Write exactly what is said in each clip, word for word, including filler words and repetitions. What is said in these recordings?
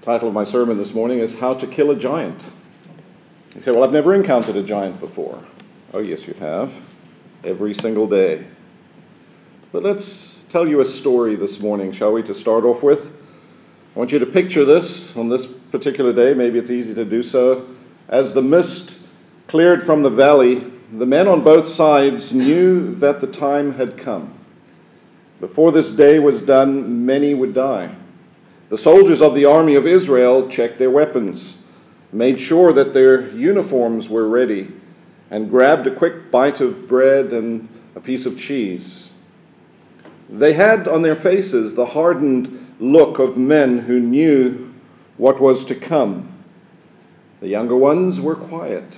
Title of my sermon this morning is How to Kill a Giant. You say, well, I've never encountered a giant before. Oh, yes, you have. Every single day. But let's tell you a story this morning, shall we, to start off with? I want you to picture this on this particular day. Maybe it's easy to do so. As the mist cleared from the valley, the men on both sides knew that the time had come. Before this day was done, many would die. The soldiers of the army of Israel checked their weapons, made sure that their uniforms were ready, and grabbed a quick bite of bread and a piece of cheese. They had on their faces the hardened look of men who knew what was to come. The younger ones were quiet.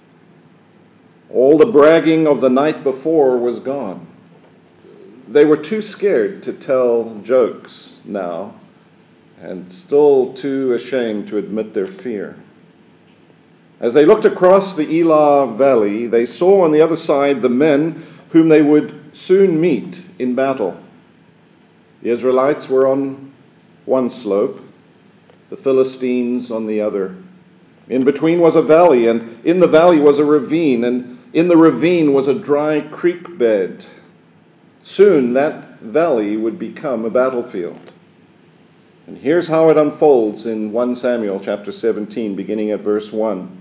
All the bragging of the night before was gone. They were too scared to tell jokes now, and still too ashamed to admit their fear. As they looked across the Elah Valley, they saw on the other side the men whom they would soon meet in battle. The Israelites were on one slope, the Philistines on the other. In between was a valley, and in the valley was a ravine, and in the ravine was a dry creek bed. Soon that valley would become a battlefield. And here's how it unfolds in First Samuel chapter seventeen, beginning at verse one,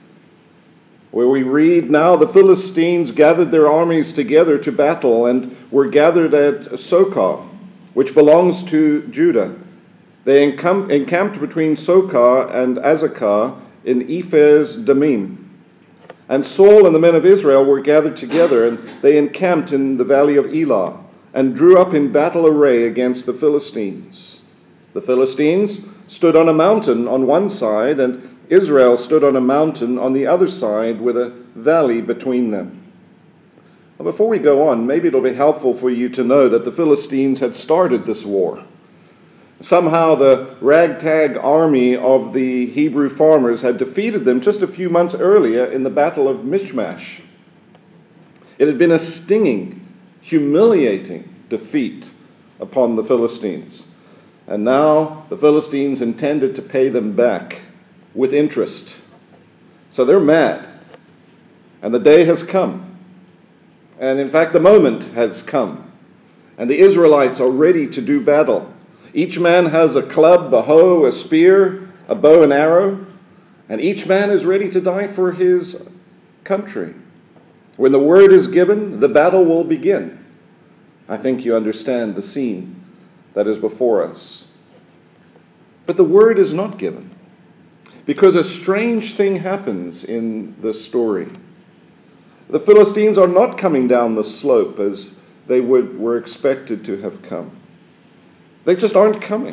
where we read, "Now the Philistines gathered their armies together to battle and were gathered at Socoh, which belongs to Judah. They encamped between Socoh and Azekah in Ephes Damim. And Saul and the men of Israel were gathered together, and they encamped in the valley of Elah, and drew up in battle array against the Philistines. The Philistines stood on a mountain on one side, and Israel stood on a mountain on the other side with a valley between them." Well, before we go on, maybe it'll be helpful for you to know that the Philistines had started this war. Somehow the ragtag army of the Hebrew farmers had defeated them just a few months earlier in the Battle of Michmash. It had been a stinging, humiliating defeat upon the Philistines. And now the Philistines intended to pay them back with interest. So they're mad. And the day has come. And in fact, the moment has come. And the Israelites are ready to do battle. Each man has a club, a hoe, a spear, a bow and arrow. And each man is ready to die for his country. When the word is given, the battle will begin. I think you understand the scene that is before us. But the word is not given, because a strange thing happens in this story. The Philistines are not coming down the slope as they would, were expected to have come. They just aren't coming.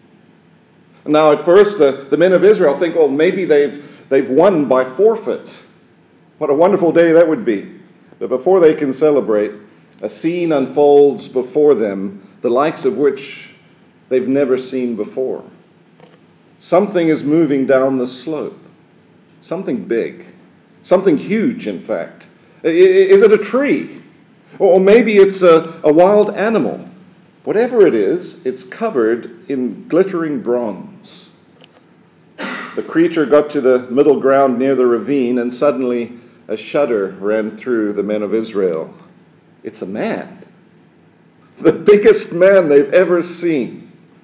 Now, at first, the, the men of Israel think, well, maybe they've, they've won by forfeit. What a wonderful day that would be. But before they can celebrate, a scene unfolds before them, the likes of which they've never seen before. Something is moving down the slope. Something big. Something huge, in fact. Is it a tree? Or maybe it's a, a wild animal. Whatever it is, it's covered in glittering bronze. The creature got to the middle ground near the ravine, and suddenly a shudder ran through the men of Israel. It's a man. The biggest man they've ever seen.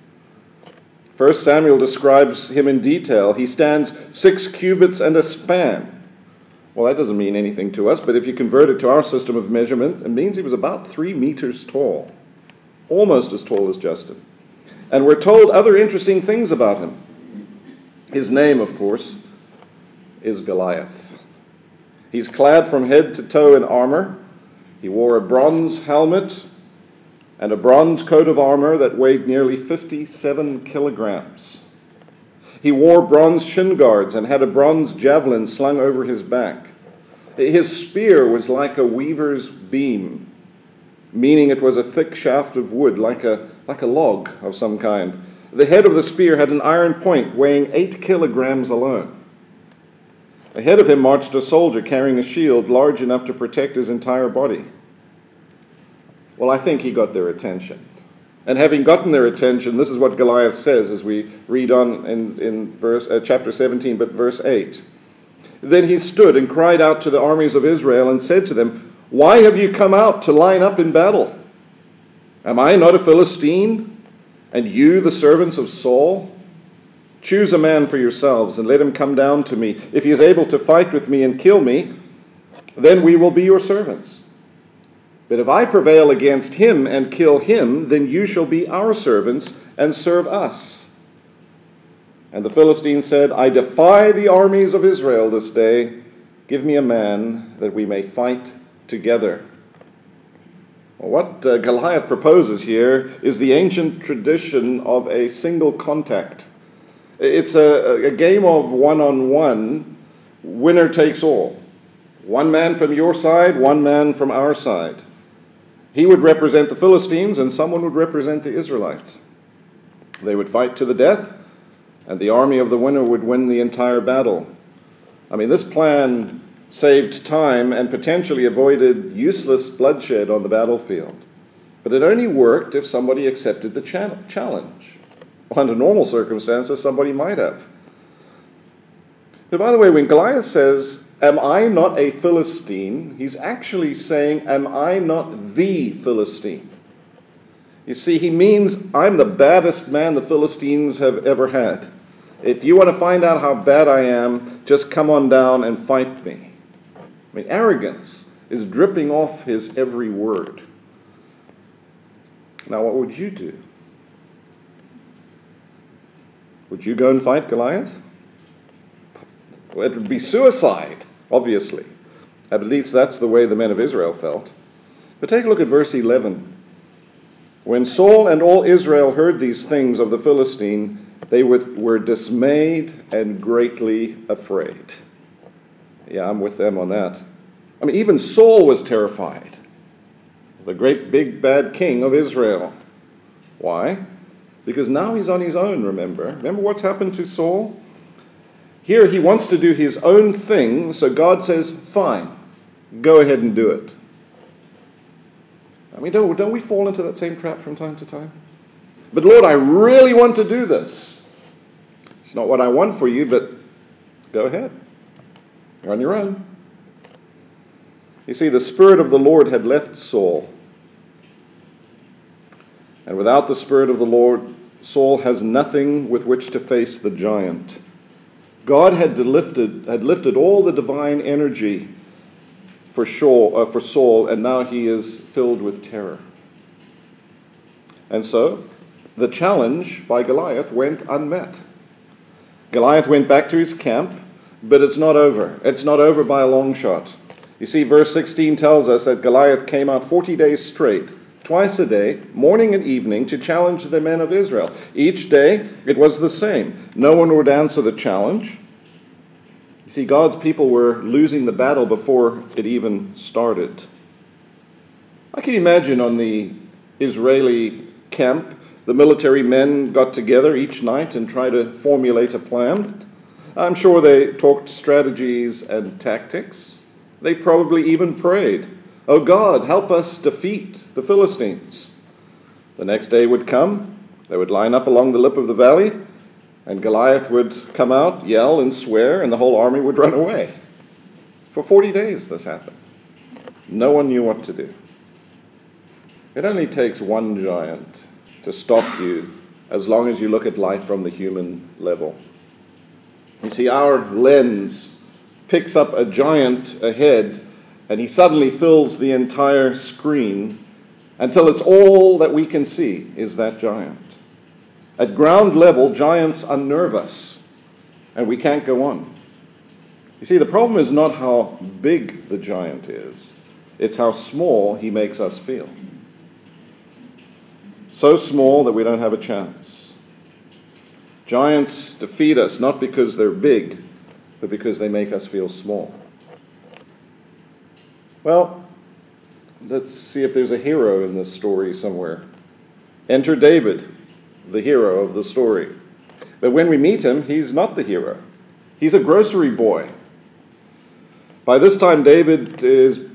First Samuel describes him in detail. He stands six cubits and a span. Well, that doesn't mean anything to us, but if you convert it to our system of measurement, it means he was about three meters tall. Almost as tall as Justin. And we're told other interesting things about him. His name, of course, is Goliath. He's clad from head to toe in armor. He wore a bronze helmet and a bronze coat of armor that weighed nearly fifty-seven kilograms. He wore bronze shin guards and had a bronze javelin slung over his back. His spear was like a weaver's beam, meaning it was a thick shaft of wood, like a, like a log of some kind. The head of the spear had an iron point weighing eight kilograms alone. Ahead of him marched a soldier carrying a shield large enough to protect his entire body. Well, I think he got their attention. And having gotten their attention, this is what Goliath says as we read on in, in verse, uh, chapter seventeen, but verse eight. Then he stood and cried out to the armies of Israel and said to them, "Why have you come out to line up in battle? Am I not a Philistine, and you the servants of Saul? Choose a man for yourselves and let him come down to me. If he is able to fight with me and kill me, then we will be your servants. But if I prevail against him and kill him, then you shall be our servants and serve us." And the Philistine said, "I defy the armies of Israel this day. Give me a man that we may fight together." Well, what uh, Goliath proposes here is the ancient tradition of a single contact. It's a, a game of one-on-one, winner takes all. One man from your side, one man from our side. He would represent the Philistines and someone would represent the Israelites. They would fight to the death, and the army of the winner would win the entire battle. I mean, this plan saved time and potentially avoided useless bloodshed on the battlefield. But it only worked if somebody accepted the cha- challenge. Under normal circumstances, somebody might have. But by the way, when Goliath says, "Am I not a Philistine?" he's actually saying, "Am I not the Philistine?" You see, he means I'm the baddest man the Philistines have ever had. If you want to find out how bad I am, just come on down and fight me. I mean, arrogance is dripping off his every word. Now, what would you do? Would you go and fight Goliath? Well, it would be suicide, obviously. At least that's the way the men of Israel felt. But take a look at verse eleven. When Saul and all Israel heard these things of the Philistine, they were dismayed and greatly afraid. Yeah, I'm with them on that. I mean, even Saul was terrified. The great big bad king of Israel. Why? Because now he's on his own, remember? Remember what's happened to Saul? Here he wants to do his own thing, so God says, fine, go ahead and do it. I mean, don't, don't we fall into that same trap from time to time? But Lord, I really want to do this. It's not what I want for you, but go ahead. You're on your own. You see, the Spirit of the Lord had left Saul. And without the Spirit of the Lord, Saul has nothing with which to face the giant. God had lifted, had lifted all the divine energy for Saul, uh, for Saul, and now he is filled with terror. And so, the challenge by Goliath went unmet. Goliath went back to his camp, but it's not over. It's not over by a long shot. You see, verse sixteen tells us that Goliath came out forty days straight, twice a day, morning and evening, to challenge the men of Israel. Each day, it was the same. No one would answer the challenge. You see, God's people were losing the battle before it even started. I can imagine on the Israeli camp, the military men got together each night and tried to formulate a plan. I'm sure they talked strategies and tactics. They probably even prayed, "Oh God, help us defeat the Philistines." The next day would come, they would line up along the lip of the valley, and Goliath would come out, yell and swear, and the whole army would run away. For forty days this happened. No one knew what to do. It only takes one giant to stop you as long as you look at life from the human level. You see, our lens picks up a giant ahead, and he suddenly fills the entire screen until it's all that we can see is that giant. At ground level, giants unnerve us, and we can't go on. You see, the problem is not how big the giant is, it's how small he makes us feel. So small that we don't have a chance. Giants defeat us not because they're big, but because they make us feel small. Well, let's see if there's a hero in this story somewhere. Enter David, the hero of the story. But when we meet him, he's not the hero. He's a grocery boy. By this time, David is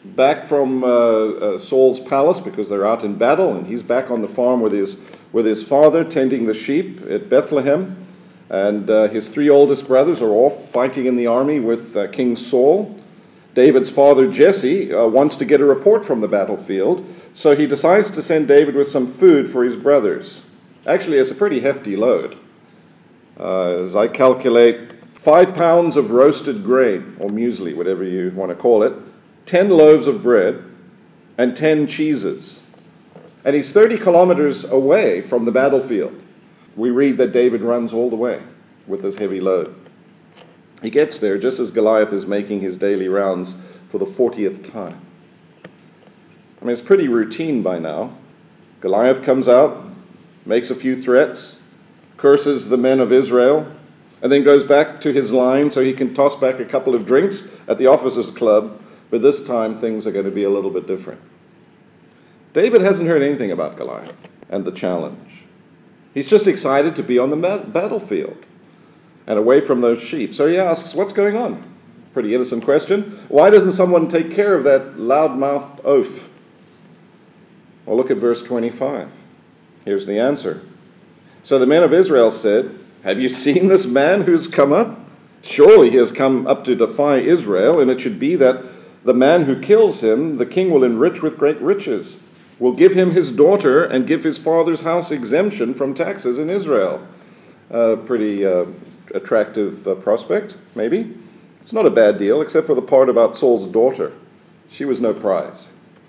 back from uh, uh, Saul's palace because they're out in battle, and he's back on the farm with his with his father tending the sheep at Bethlehem, and uh, his three oldest brothers are off fighting in the army with uh, King Saul. David's father Jesse uh, wants to get a report from the battlefield, so he decides to send David with some food for his brothers. Actually, it's a pretty hefty load. Uh, as I calculate, five pounds of roasted grain, or muesli, whatever you want to call it, ten loaves of bread, and ten cheeses. And he's thirty kilometers away from the battlefield. We read that David runs all the way with this heavy load. He gets there just as Goliath is making his daily rounds for the fortieth time. I mean, it's pretty routine by now. Goliath comes out, makes a few threats, curses the men of Israel, and then goes back to his line so he can toss back a couple of drinks at the officers' club, but this time things are going to be a little bit different. David hasn't heard anything about Goliath and the challenge. He's just excited to be on the battlefield and away from those sheep. So he asks, what's going on? Pretty innocent question. Why doesn't someone take care of that loud-mouthed oaf? Well, look at verse twenty-five. Here's the answer. So the men of Israel said, have you seen this man who's come up? Surely he has come up to defy Israel, and it should be that the man who kills him, the king will enrich with great riches, will give him his daughter, and give his father's house exemption from taxes in Israel. A pretty uh, attractive uh, prospect, maybe. It's not a bad deal, except for the part about Saul's daughter. She was no prize.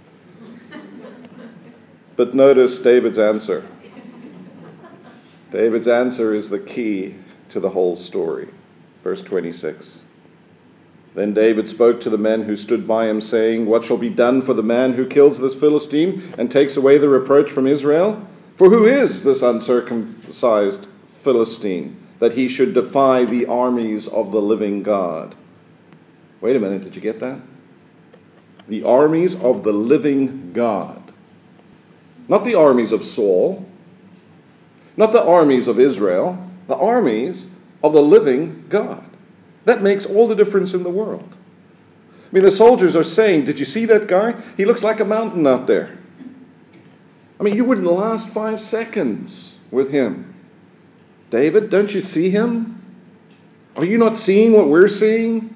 But notice David's answer. David's answer is the key to the whole story. Verse twenty-six. Then David spoke to the men who stood by him, saying, what shall be done for the man who kills this Philistine and takes away the reproach from Israel? For who is this uncircumcised Philistine, that he should defy the armies of the living God? Wait a minute, did you get that? The armies of the living God. Not the armies of Saul, not the armies of Israel, the armies of the living God. That makes all the difference in the world. I mean, the soldiers are saying, did you see that guy? He looks like a mountain out there. I mean, you wouldn't last five seconds with him. David, don't you see him? Are you not seeing what we're seeing?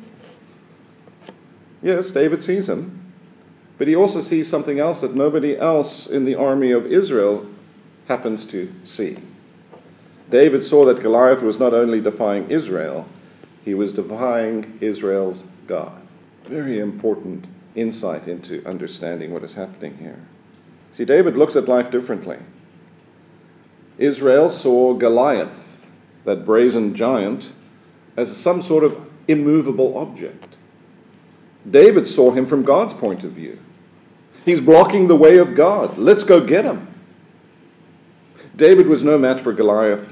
Yes, David sees him. But he also sees something else that nobody else in the army of Israel happens to see. David saw that Goliath was not only defying Israel, he was defying Israel's God. Very important insight into understanding what is happening here. See, David looks at life differently. Israel saw Goliath, that brazen giant, as some sort of immovable object. David saw him from God's point of view. He's blocking the way of God. Let's go get him. David was no match for Goliath.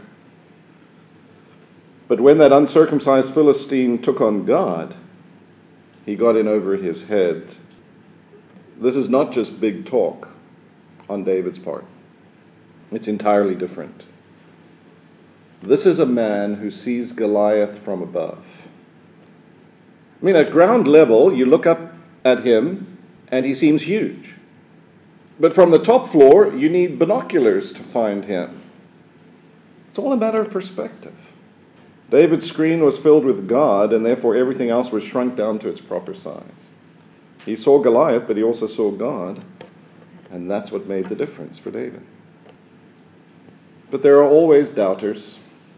But when that uncircumcised Philistine took on God, he got in over his head. This is not just big talk on David's part. It's entirely different. This is a man who sees Goliath from above. I mean, at ground level, you look up at him and he seems huge. But from the top floor, you need binoculars to find him. It's all a matter of perspective. David's screen was filled with God, and therefore everything else was shrunk down to its proper size. He saw Goliath, but he also saw God, and that's what made the difference for David. But there are always doubters.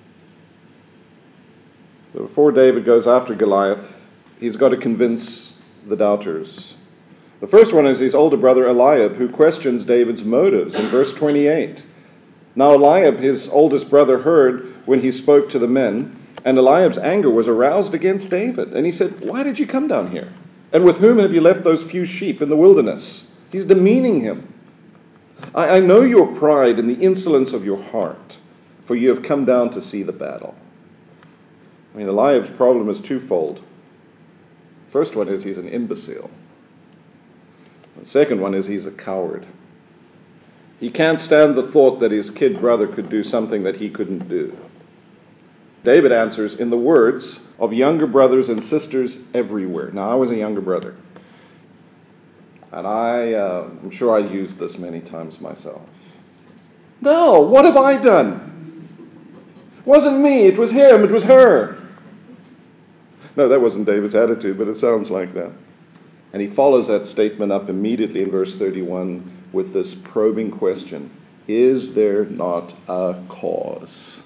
So before David goes after Goliath, he's got to convince the doubters. The first one is his older brother Eliab, who questions David's motives in verse twenty-eight. Now Eliab, his oldest brother, heard when he spoke to the men, and Eliab's anger was aroused against David. And he said, why did you come down here? And with whom have you left those few sheep in the wilderness? He's demeaning him. I, I know your pride and the insolence of your heart, for you have come down to see the battle. I mean, Eliab's problem is twofold. First one is he's an imbecile. The second one is he's a coward. He can't stand the thought that his kid brother could do something that he couldn't do. David answers in the words of younger brothers and sisters everywhere. Now, I was a younger brother. And I, uh, I'm sure I used this many times myself. No, what have I done? It wasn't me, it was him, it was her. No, that wasn't David's attitude, but it sounds like that. And he follows that statement up immediately in verse thirty-one with this probing question: is there not a cause?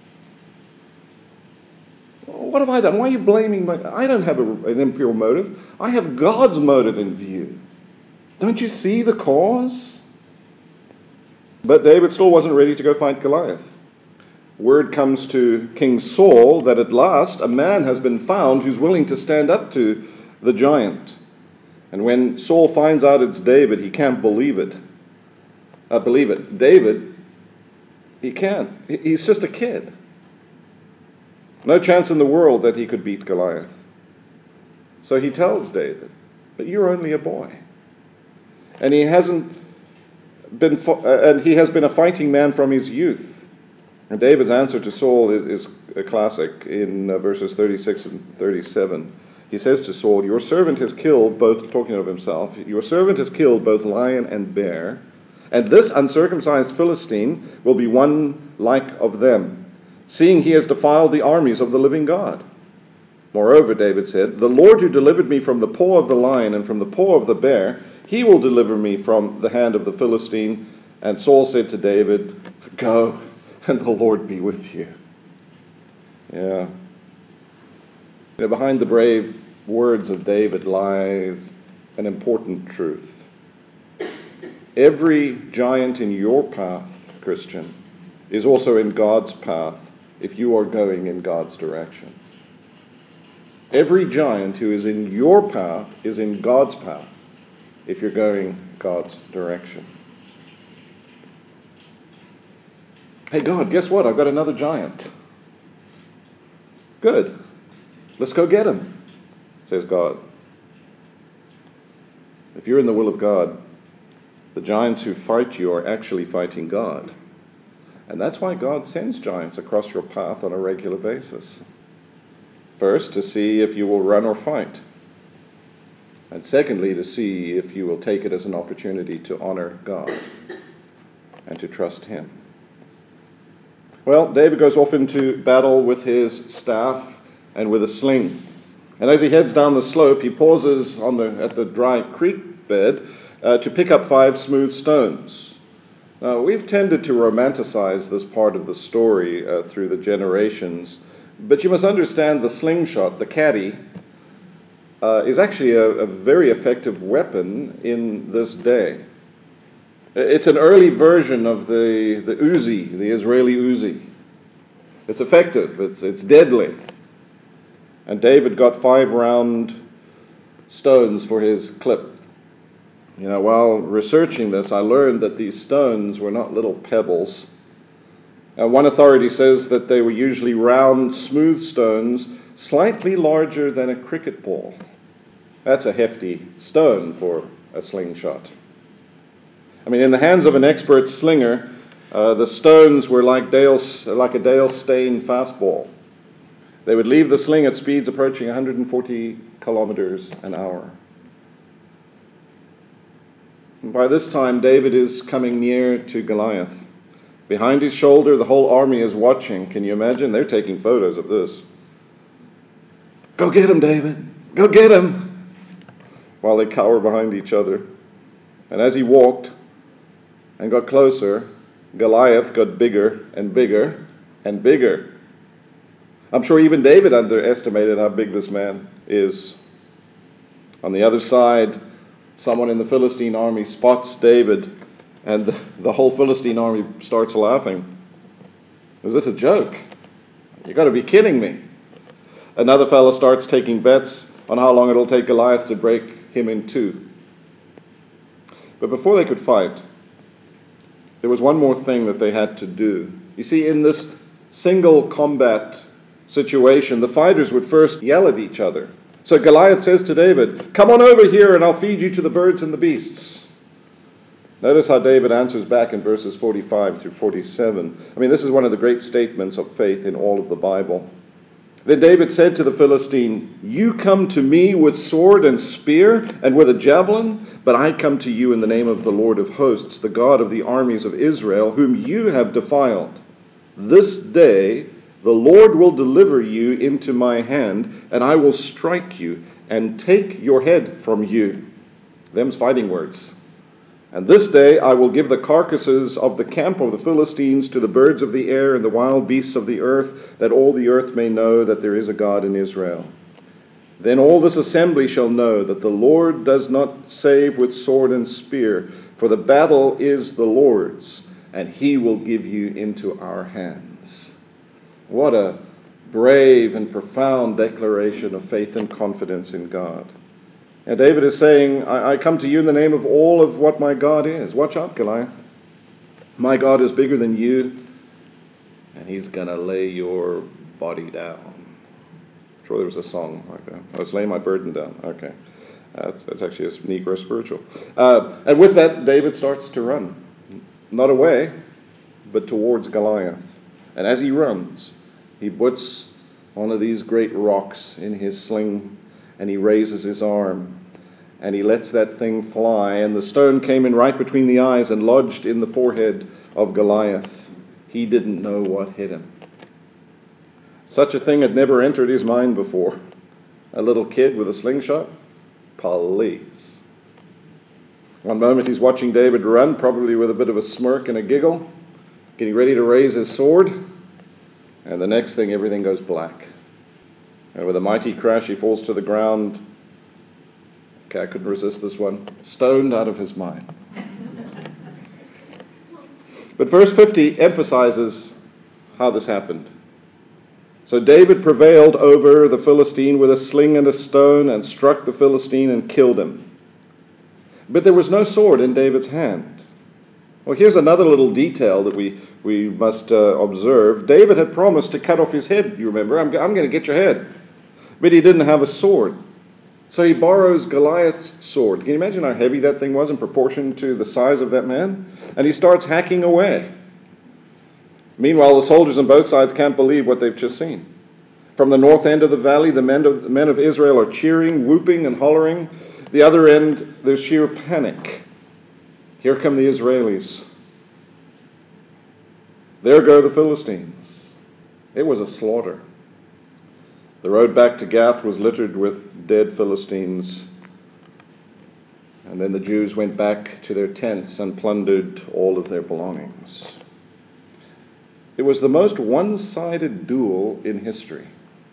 What have I done? Why are you blaming me? I don't have a, an impure motive. I have God's motive in view. Don't you see the cause? But David still wasn't ready to go fight Goliath. Word comes to King Saul that at last a man has been found who's willing to stand up to the giant. And when Saul finds out it's David, he can't believe it. Uh, believe it. David, he can't. He's just a kid. No chance in the world that he could beat Goliath. So he tells David, but you're only a boy. And he hasn't been, fo- uh, and he has been a fighting man from his youth. And David's answer to Saul is, is a classic in uh, verses thirty-six and thirty-seven. He says to Saul, your servant has killed both, talking of himself, your servant has killed both lion and bear, and this uncircumcised Philistine will be one like of them, seeing he has defiled the armies of the living God. Moreover, David said, the Lord who delivered me from the paw of the lion and from the paw of the bear, he will deliver me from the hand of the Philistine. And Saul said to David, go, and the Lord be with you. Yeah. You know, behind the brave words of David lies an important truth. Every giant in your path, Christian, is also in God's path if you are going in God's direction. Every giant who is in your path is in God's path if you're going God's direction. Hey, God, guess what? I've got another giant. Good. Let's go get him, says God. If you're in the will of God, the giants who fight you are actually fighting God. And that's why God sends giants across your path on a regular basis. First, to see if you will run or fight. And secondly, to see if you will take it as an opportunity to honor God and to trust him. Well, David goes off into battle with his staff and with a sling. And as he heads down the slope, he pauses on the, at the dry creek bed uh, to pick up five smooth stones. Now, we've tended to romanticize this part of the story uh, through the generations, but you must understand the slingshot, the caddy, uh, is actually a, a very effective weapon in this day. It's an early version of the, the Uzi, the Israeli Uzi. It's effective, it's, it's deadly. And David got five round stones for his clip. You know, while researching this, I learned that these stones were not little pebbles. Uh, one authority says that they were usually round, smooth stones, slightly larger than a cricket ball. That's a hefty stone for a slingshot. I mean, in the hands of an expert slinger, uh, the stones were like, Dale, like a Dale Steyn fastball. They would leave the sling at speeds approaching one hundred forty kilometers an hour. And by this time, David is coming near to Goliath. Behind his shoulder, the whole army is watching. Can you imagine? They're taking photos of this. Go get him, David. Go get him. While they cower behind each other. And as he walked and got closer, Goliath got bigger and bigger and bigger. I'm sure even David underestimated how big this man is. On the other side, someone in the Philistine army spots David, and the, the whole Philistine army starts laughing. Is this a joke? You got to be kidding me. Another fellow starts taking bets on how long it'll take Goliath to break him in two. But before they could fight, there was one more thing that they had to do. You see, in this single combat situation, the fighters would first yell at each other. So Goliath says to David, come on over here and I'll feed you to the birds and the beasts. Notice how David answers back in verses forty-five through forty-seven. I mean, this is one of the great statements of faith in all of the Bible. Then David said to the Philistine, "You come to me with sword and spear and with a javelin, but I come to you in the name of the Lord of hosts, the God of the armies of Israel, whom you have defiled. This day the Lord will deliver you into my hand, and I will strike you and take your head from you." Them's fighting words. "And this day I will give the carcasses of the camp of the Philistines to the birds of the air and the wild beasts of the earth, that all the earth may know that there is a God in Israel. Then all this assembly shall know that the Lord does not save with sword and spear, for the battle is the Lord's, and he will give you into our hands." What a brave and profound declaration of faith and confidence in God. And David is saying, I, I come to you in the name of all of what my God is. Watch out, Goliath. My God is bigger than you, and he's going to lay your body down. I'm sure there was a song like that. I was laying my burden down. Okay. Uh, that's, that's actually a Negro spiritual. Uh, and with that, David starts to run. Not away, but towards Goliath. And as he runs, he puts one of these great rocks in his sling, and he raises his arm, and he lets that thing fly, and the stone came in right between the eyes and lodged in the forehead of Goliath. He didn't know what hit him. Such a thing had never entered his mind before. A little kid with a slingshot? Police. One moment he's watching David run, probably with a bit of a smirk and a giggle, getting ready to raise his sword, and the next thing everything goes black. And with a mighty crash, he falls to the ground. Okay, I couldn't resist this one. Stoned out of his mind. But verse fifty emphasizes how this happened. So David prevailed over the Philistine with a sling and a stone, and struck the Philistine and killed him. But there was no sword in David's hand. Well, here's another little detail that we, we must uh, observe. David had promised to cut off his head, you remember. I'm, I'm going to get your head. But he didn't have a sword. So he borrows Goliath's sword. Can you imagine how heavy that thing was in proportion to the size of that man? And he starts hacking away. Meanwhile, the soldiers on both sides can't believe what they've just seen. From the north end of the valley, the men of, the men of Israel are cheering, whooping, and hollering. The other end, there's sheer panic. Here come the Israelis. There go the Philistines. It was a slaughter. The road back to Gath was littered with dead Philistines. And then the Jews went back to their tents and plundered all of their belongings. It was the most one-sided duel in history,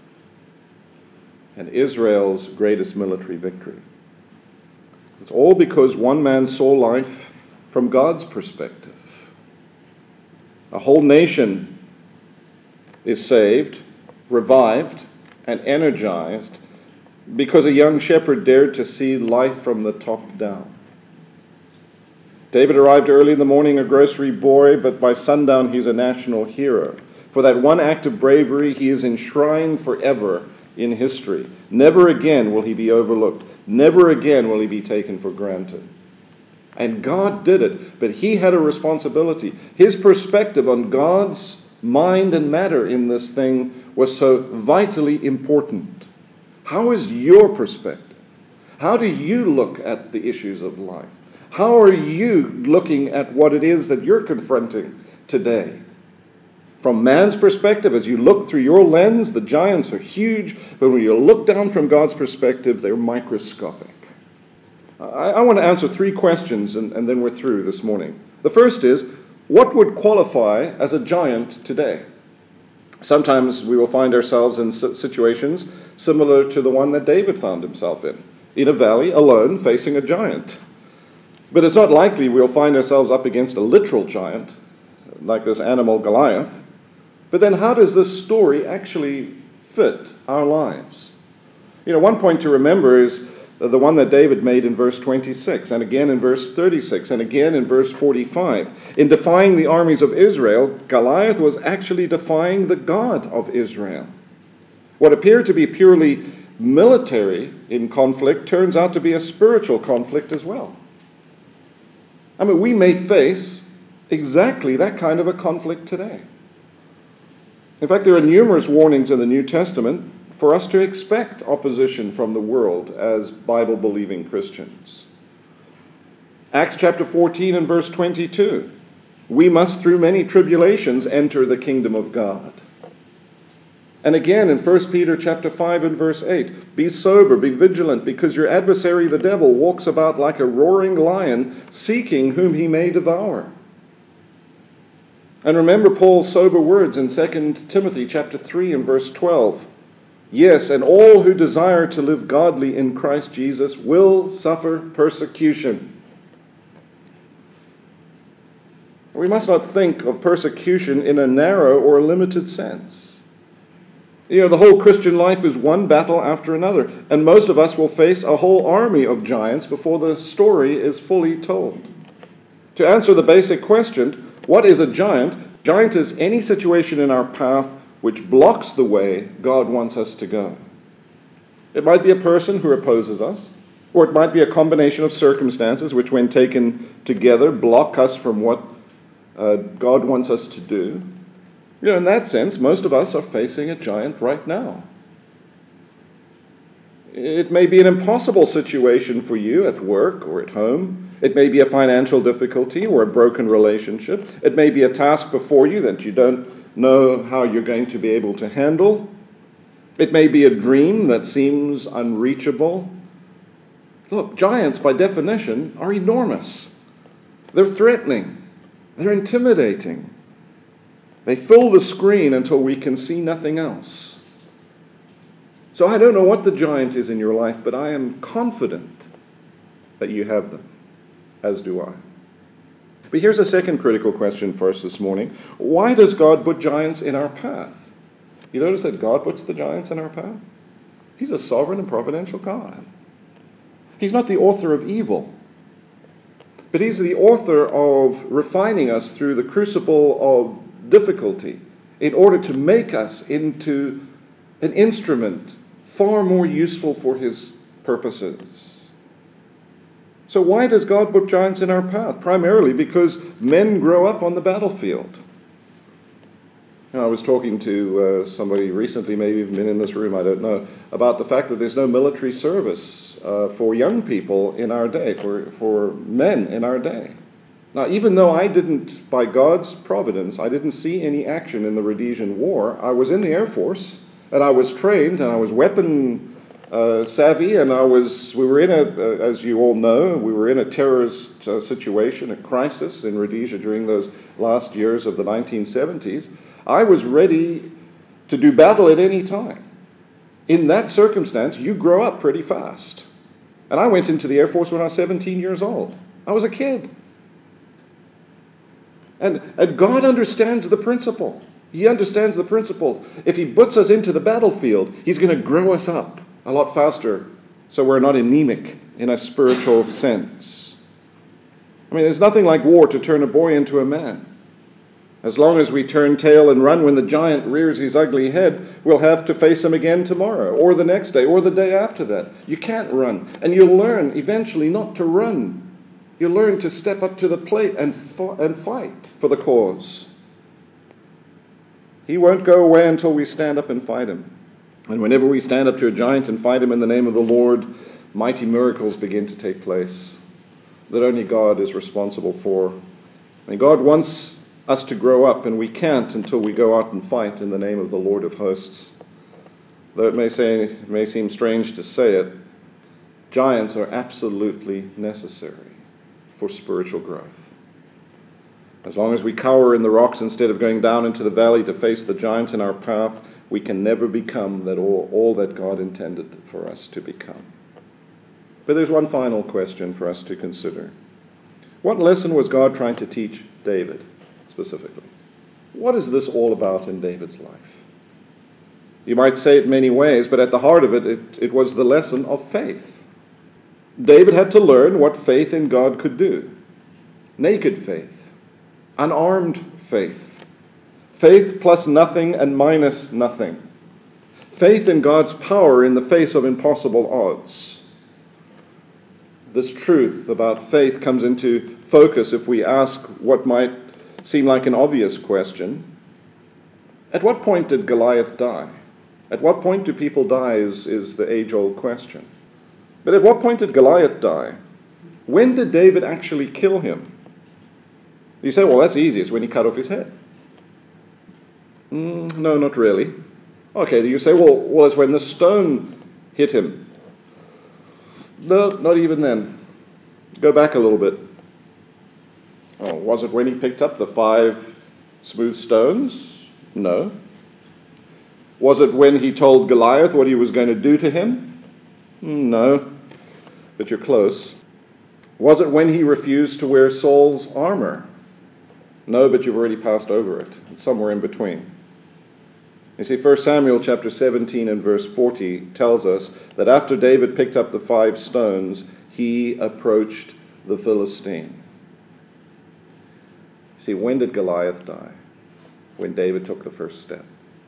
and Israel's greatest military victory. It's all because one man saw life from God's perspective. A whole nation is saved, revived, and energized because a young shepherd dared to see life from the top down. David arrived early in the morning, a grocery boy, but by sundown he's a national hero. For that one act of bravery, he is enshrined forever in history. Never again will he be overlooked. Never again will he be taken for granted. And God did it, but he had a responsibility. His perspective on God's mind and matter in this thing was so vitally important. How is your perspective? How do you look at the issues of life? How are you looking at what it is that you're confronting today? From man's perspective, as you look through your lens, the giants are huge, but when you look down from God's perspective, they're microscopic. I, I want to answer three questions, and, and then we're through this morning. The first is, what would qualify as a giant today? Sometimes we will find ourselves in situations similar to the one that David found himself in, in a valley, alone, facing a giant. But it's not likely we'll find ourselves up against a literal giant, like this animal Goliath. But then how does this story actually fit our lives? You know, one point to remember is the one that David made in verse twenty-six, and again in verse thirty-six, and again in verse forty-five. In defying the armies of Israel, Goliath was actually defying the God of Israel. What appeared to be purely military in conflict turns out to be a spiritual conflict as well. I mean, we may face exactly that kind of a conflict today. In fact, there are numerous warnings in the New Testament for us to expect opposition from the world as Bible-believing Christians. Acts chapter fourteen and verse twenty-two. We must through many tribulations enter the kingdom of God. And again in First Peter chapter five and verse eight, be sober, be vigilant, because your adversary the devil walks about like a roaring lion, seeking whom he may devour. And remember Paul's sober words in Second Timothy chapter three and verse twelve. Yes, and all who desire to live godly in Christ Jesus will suffer persecution. We must not think of persecution in a narrow or limited sense. You know, the whole Christian life is one battle after another, and most of us will face a whole army of giants before the story is fully told. To answer the basic question, what is a giant? Giant is any situation in our path which blocks the way God wants us to go. It might be a person who opposes us, or it might be a combination of circumstances which, when taken together, block us from what uh, God wants us to do. You know, in that sense, most of us are facing a giant right now. It may be an impossible situation for you at work or at home. It may be a financial difficulty or a broken relationship. It may be a task before you that you don't know how you're going to be able to handle. It may be a dream that seems unreachable. Look, giants by definition are enormous. They're threatening. They're intimidating. They fill the screen until we can see nothing else. So I don't know what the giant is in your life, but I am confident that you have them, as do I. But here's a second critical question for us this morning. Why does God put giants in our path? You notice that God puts the giants in our path? He's a sovereign and providential God. He's not the author of evil, but he's the author of refining us through the crucible of difficulty in order to make us into an instrument far more useful for his purposes. So why does God put giants in our path? Primarily because men grow up on the battlefield. I was talking to uh, somebody recently, maybe even been in this room, I don't know, about the fact that there's no military service uh, for young people in our day, for, for men in our day. Now, even though I didn't, by God's providence, I didn't see any action in the Rhodesian War, I was in the Air Force, and I was trained, and I was weapon uh, savvy, and I was, we were in a, uh, as you all know, we were in a terrorist uh, situation, a crisis in Rhodesia during those last years of the nineteen seventies. I was ready to do battle at any time. In that circumstance, you grow up pretty fast. And I went into the Air Force when I was seventeen years old. I was a kid. And, and God understands the principle. He understands the principle. If he puts us into the battlefield, he's going to grow us up a lot faster so we're not anemic in a spiritual sense. I mean, there's nothing like war to turn a boy into a man. As long as we turn tail and run when the giant rears his ugly head, we'll have to face him again tomorrow, or the next day, or the day after that. You can't run. And you'll learn eventually not to run. You'll learn to step up to the plate and, f- and fight for the cause. He won't go away until we stand up and fight him. And whenever we stand up to a giant and fight him in the name of the Lord, mighty miracles begin to take place that only God is responsible for. And God wants us to grow up, and we can't until we go out and fight in the name of the Lord of hosts. Though it may say, it may seem strange to say it, giants are absolutely necessary for spiritual growth. As long as we cower in the rocks instead of going down into the valley to face the giants in our path, we can never become that all, all that God intended for us to become. But there's one final question for us to consider. What lesson was God trying to teach David specifically? What is this all about in David's life? You might say it many ways, but at the heart of it, it, it was the lesson of faith. David had to learn what faith in God could do. Naked faith, unarmed faith, faith plus nothing and minus nothing, faith in God's power in the face of impossible odds. This truth about faith comes into focus if we ask what might seem like an obvious question. At what point did Goliath die? At what point do people die is, is the age-old question. But at what point did Goliath die? When did David actually kill him? You say, well, that's easy. It's when he cut off his head. Mm, no, not really. Okay, you say, well, well, it's when the stone hit him. No, not even then. Go back a little bit. Oh, was it when he picked up the five smooth stones? No. Was it when he told Goliath what he was going to do to him? No, but you're close. Was it when he refused to wear Saul's armor? No, but you've already passed over it. It's somewhere in between. You see, First Samuel chapter seventeen and verse forty tells us that after David picked up the five stones, he approached the Philistine. See, when did Goliath die? When David took the first step.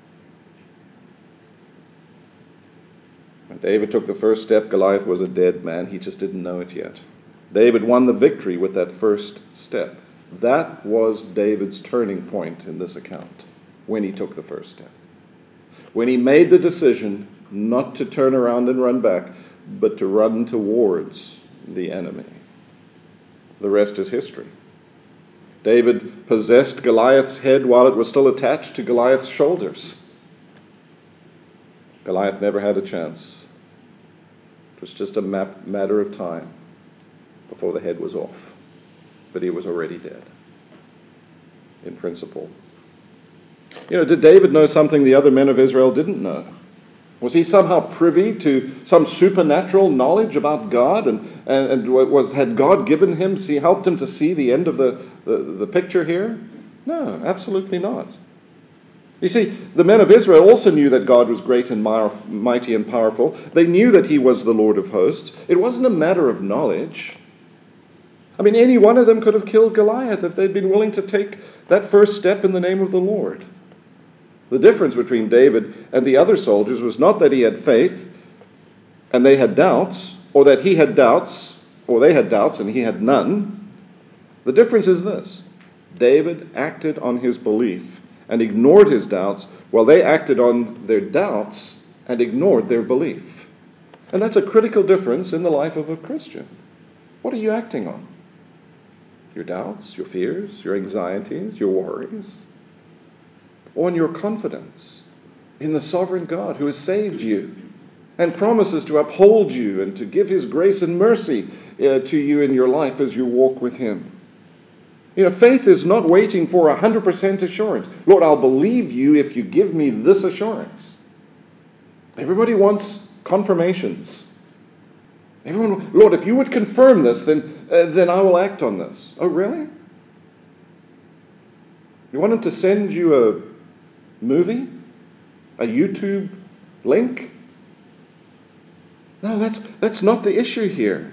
When David took the first step, Goliath was a dead man. He just didn't know it yet. David won the victory with that first step. That was David's turning point in this account, when he took the first step. When he made the decision not to turn around and run back, but to run towards the enemy. The rest is history. David possessed Goliath's head while it was still attached to Goliath's shoulders. Goliath never had a chance. It was just a map, matter of time before the head was off. But he was already dead, in principle. You know, did David know something the other men of Israel didn't know? Was he somehow privy to some supernatural knowledge about God? And, and, and was, had God given him, see, helped him to see the end of the, the, the picture here? No, absolutely not. You see, the men of Israel also knew that God was great and mighty and powerful. They knew that he was the Lord of hosts. It wasn't a matter of knowledge. I mean, any one of them could have killed Goliath if they'd been willing to take that first step in the name of the Lord. The difference between David and the other soldiers was not that he had faith and they had doubts, or that he had doubts, or they had doubts and he had none. The difference is this: David acted on his belief and ignored his doubts, while they acted on their doubts and ignored their belief. And that's a critical difference in the life of a Christian. What are you acting on? Your doubts, your fears, your anxieties, your worries? Or in your confidence in the sovereign God who has saved you and promises to uphold you and to give his grace and mercy uh, to you in your life as you walk with him? You know, faith is not waiting for one hundred percent assurance. Lord, I'll believe you if you give me this assurance. Everybody wants confirmations. Everyone, Lord, if you would confirm this, then, uh, then I will act on this. Oh, really? You want him to send you a movie? A YouTube link? No, that's, that's not the issue here.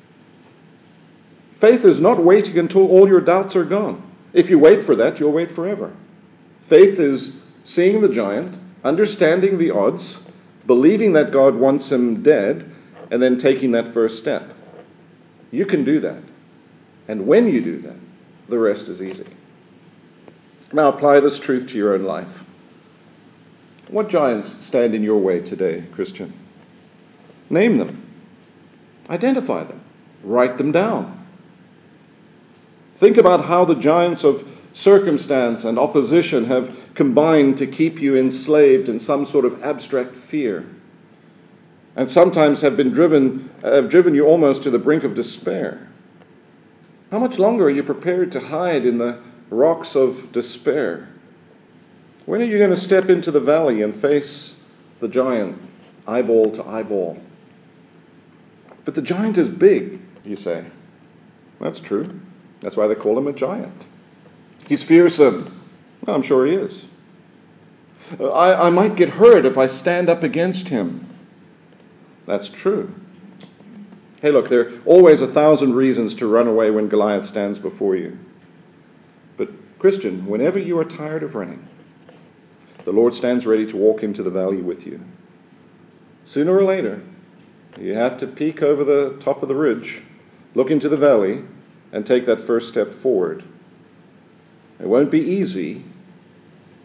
Faith is not waiting until all your doubts are gone. If you wait for that, you'll wait forever. Faith is seeing the giant, understanding the odds, believing that God wants him dead, and then taking that first step. You can do that. And when you do that, the rest is easy. Now apply this truth to your own life. What giants stand in your way today, Christian? Name them. Identify them. Write them down. Think about how the giants of circumstance and opposition have combined to keep you enslaved in some sort of abstract fear, and sometimes have been driven, have driven you almost to the brink of despair. How much longer are you prepared to hide in the rocks of despair? When are you going to step into the valley and face the giant eyeball to eyeball? But the giant is big, you say. That's true. That's why they call him a giant. He's fearsome. Well, I'm sure he is. I, I might get hurt if I stand up against him. That's true. Hey, look, there are always a thousand reasons to run away when Goliath stands before you. But, Christian, whenever you are tired of running, the Lord stands ready to walk into the valley with you. Sooner or later, you have to peek over the top of the ridge, look into the valley, and take that first step forward. It won't be easy,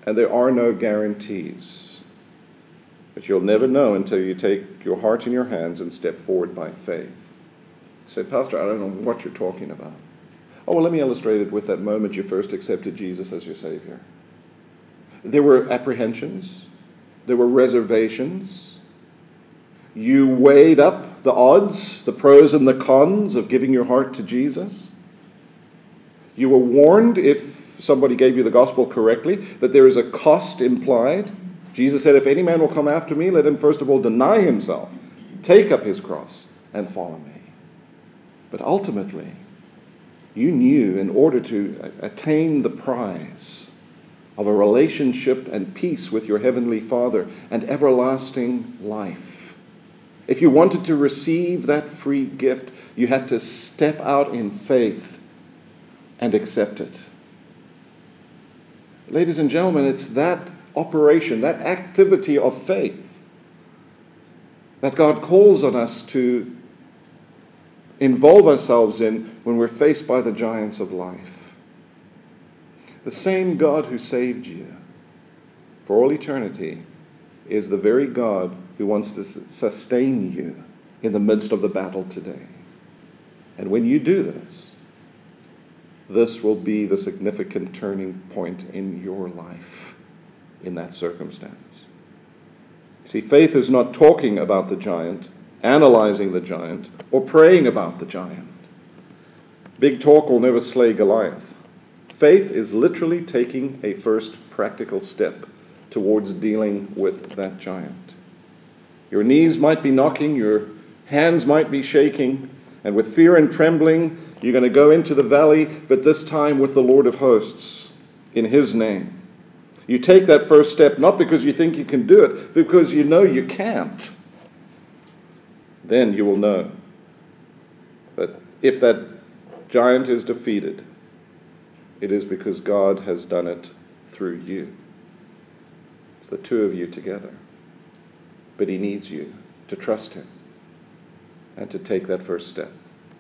and there are no guarantees. But you'll never know until you take your heart in your hands and step forward by faith. You say, Pastor, I don't know what you're talking about. Oh, well, let me illustrate it with that moment you first accepted Jesus as your Savior. There were apprehensions. There were reservations. You weighed up the odds, the pros and the cons of giving your heart to Jesus. You were warned, if somebody gave you the gospel correctly, that there is a cost implied. Jesus said, if any man will come after me, let him first of all deny himself, take up his cross, and follow me. But ultimately, you knew in order to attain the prize of a relationship and peace with your heavenly Father and everlasting life, if you wanted to receive that free gift, you had to step out in faith and accept it. Ladies and gentlemen, it's that operation, that activity of faith that God calls on us to involve ourselves in when we're faced by the giants of life. The same God who saved you for all eternity is the very God who wants to sustain you in the midst of the battle today. And when you do this, this will be the significant turning point in your life in that circumstance. See, faith is not talking about the giant, analyzing the giant, or praying about the giant. Big talk will never slay Goliath. Faith is literally taking a first practical step towards dealing with that giant. Your knees might be knocking, your hands might be shaking, and with fear and trembling, you're going to go into the valley, but this time with the Lord of hosts, in his name. You take that first step, not because you think you can do it, because you know you can't. Then you will know that if that giant is defeated, it is because God has done it through you. It's the two of you together. But he needs you to trust him and to take that first step.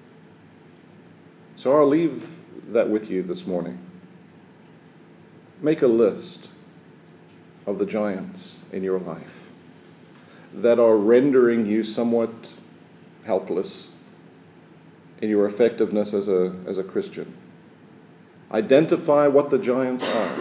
So I'll leave that with you this morning. Make a list of the giants in your life that are rendering you somewhat helpless in your effectiveness as a, as a Christian. Identify what the giants are.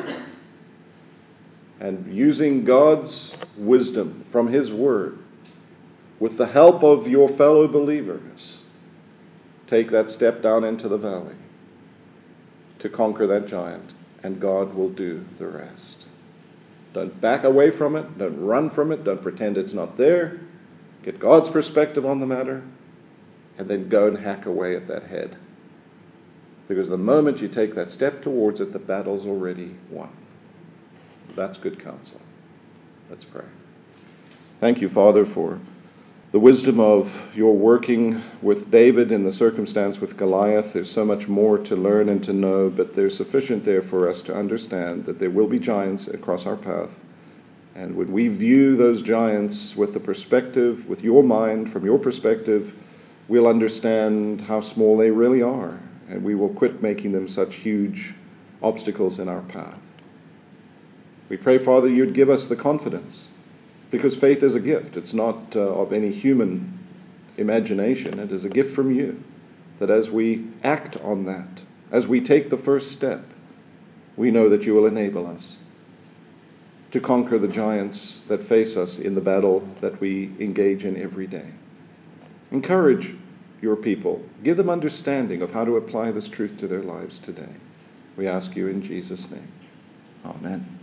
And using God's wisdom from his word, with the help of your fellow believers, take that step down into the valley to conquer that giant, and God will do the rest. Don't back away from it. Don't run from it. Don't pretend it's not there. Get God's perspective on the matter, and then go and hack away at that head. Because the moment you take that step towards it, the battle's already won. That's good counsel. Let's pray. Thank you, Father, for the wisdom of your working with David in the circumstance with Goliath. There's so much more to learn and to know, but there's sufficient there for us to understand that there will be giants across our path. And when we view those giants with the perspective, with your mind, from your perspective, we'll understand how small they really are, and we will quit making them such huge obstacles in our path. We pray, Father, you'd give us the confidence, because faith is a gift. It's not uh, of any human imagination. It is a gift from you, that as we act on that, as we take the first step, we know that you will enable us to conquer the giants that face us in the battle that we engage in every day. Encourage your people. Give them understanding of how to apply this truth to their lives today. We ask you in Jesus' name. Amen.